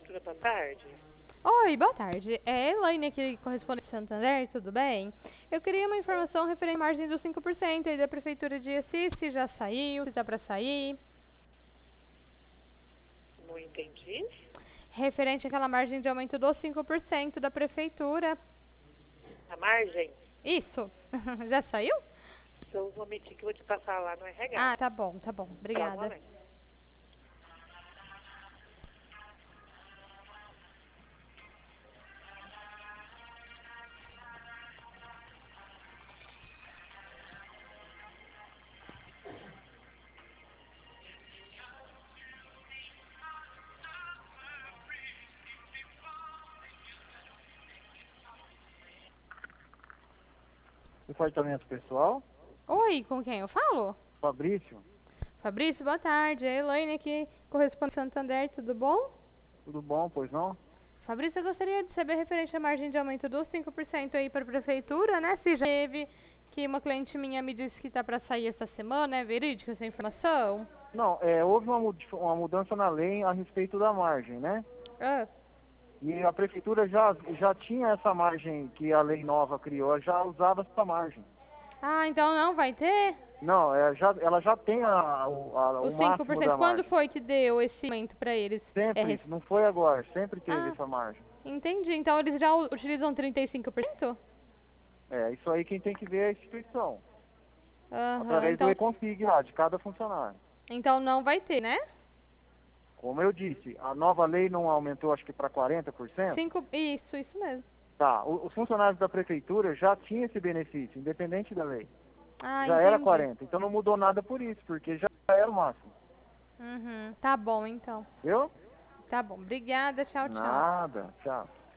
Prefeitura, boa tarde. Oi, boa tarde. É Elaine aqui, correspondente Santander, tudo bem? Eu queria uma informação referente à margem dos 5% aí da Prefeitura de Assis, se já saiu, se tá para sair. Não entendi. Referente àquela margem de aumento dos 5% da Prefeitura. A margem? Isso. Já saiu? Só um momentinho que eu vou te passar lá no RH. Ah, tá bom, tá bom. Só um Obrigada. momento. Departamento pessoal, Oi, com quem eu falo? Fabrício, Fabrício, boa tarde. É Elaine aqui, correspondente Santander, tudo bom? tudo bom, pois não? Fabrício, eu gostaria de saber referente à margem de aumento dos 5% aí para a Prefeitura, né? Se já teve, que uma cliente minha me disse que tá para sair essa semana, é verídica essa informação? Não, houve uma mudança na lei a respeito da margem, né? Ah, E a prefeitura já tinha essa margem que a lei nova criou, já usava essa margem. então não vai ter Não, ela já tem o os máximo 5%. da Quando margem. foi que deu esse aumento para eles? Sempre isso, não foi agora, sempre teve Ah, essa margem. entendi. Então eles já utilizam 35%? Isso aí quem tem que ver é a instituição, Aham, através do então, Econfig lá, de cada funcionário. então não vai ter, né? Como eu disse, a nova lei não aumentou acho que para 40%. Isso mesmo. Tá, os funcionários da prefeitura já tinham esse benefício, independente da lei. Ah, Já era entendi. 40, então não mudou nada por isso, porque já era o máximo. Uhum, tá bom então. Viu? Tá bom, obrigada, tchau, tchau. Nada, tchau.